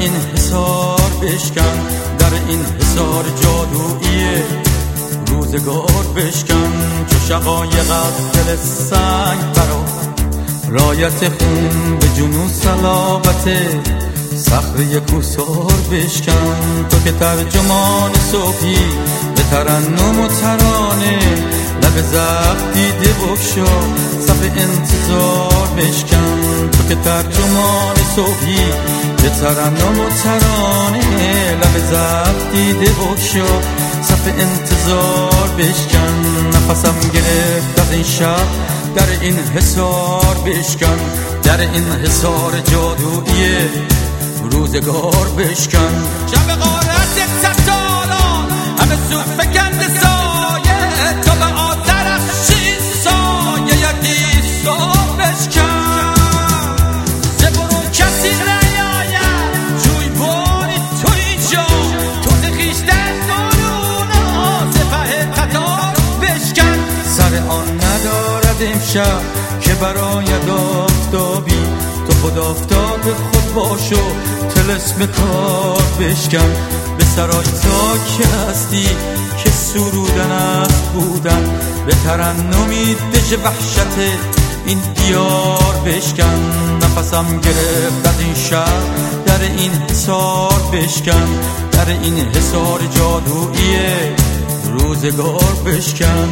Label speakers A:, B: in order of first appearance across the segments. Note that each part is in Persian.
A: این حصار بشکن، در این حصار جادویی روزگار بشکن. چو شقایق از دل سنگ برآ، رایت خون به جنون صلابت صخره کوثر بشکن. تو که ترجمان صبحی به ترنم و ترانه، لب زخم دیده بگشا صف انتظار بشکن. تو که ترجمان صبحی به ترنم و ترانه، لب زخم دیده بگشا صف انتظار بشکن. نفسم گرفت از این شب، در این حصار بشکن، در این حصار جادویی روزگار بشکن.
B: شب غارت ستاران همه سو فکنده سایه، تو به آترش سایه یکی سار بشکن. ز برون کسی نیاید جوی باری تو اینجا، تو ز خویشتن درون سپه قطار بشکن.
A: سر آن ندارد امشب که براید آفتابی، تو خود آفتاب خود باش و طلسم کار بشکن. به سرای تا که هستی که سرودن است بودن، به ترنمی دژ وحشت این دیار بشکن. نفسم گرفت از این شب، در این حصار بشکن، در این حصار جادویی روزگار بشکن.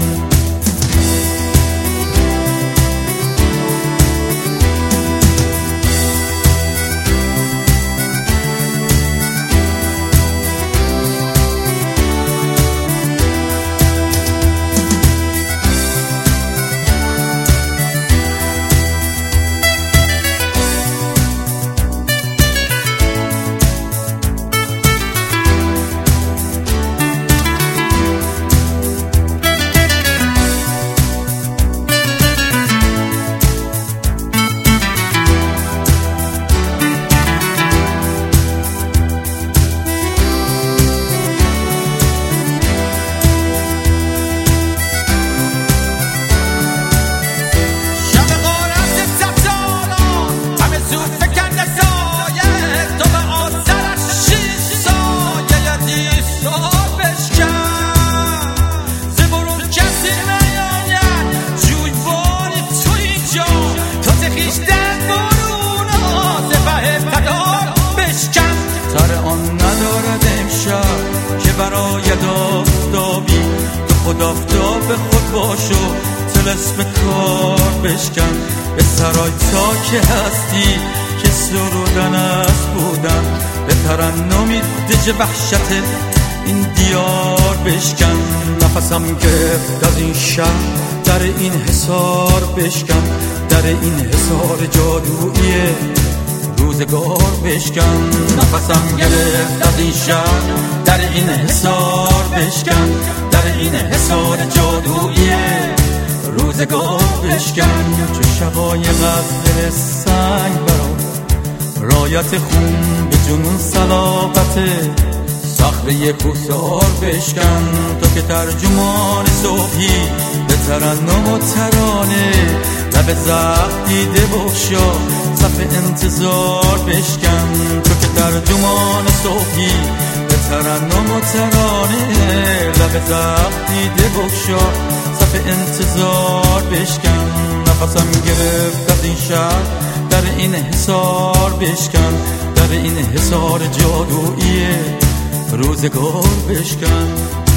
A: سر آن ندارد امشب که براید آفتابی، تو خود آفتاب خود باش و طلسم کار بشکن. به سرای تا که هستی که سرودن است بودن، به ترنمی دژ وحشت این دیار بشکن. نفسم گرفت از این شب، در این حصار بشکن، در این حصار جادویی روزگار بشکن. نفسم گرفت از این شب، در این حصار بشکن، در این حصار جادویی روزگار بشکن. چو شقایق از دل سنگ برآ، رایت خون به جنون صلابت صخره کوثر بشکن. تو که ترجمان صبحی به ترنم و ترانه، لب زخم دیده بگشا صف انتظار بشکن. تو که ترجمان صبحی به ترنم و ترانه، لب زخم دیده بگشا صف انتظار بشکن. نفسم گرفت از این شب، در این حصار بشکن، در این حصار جادویی روزگار بشکن.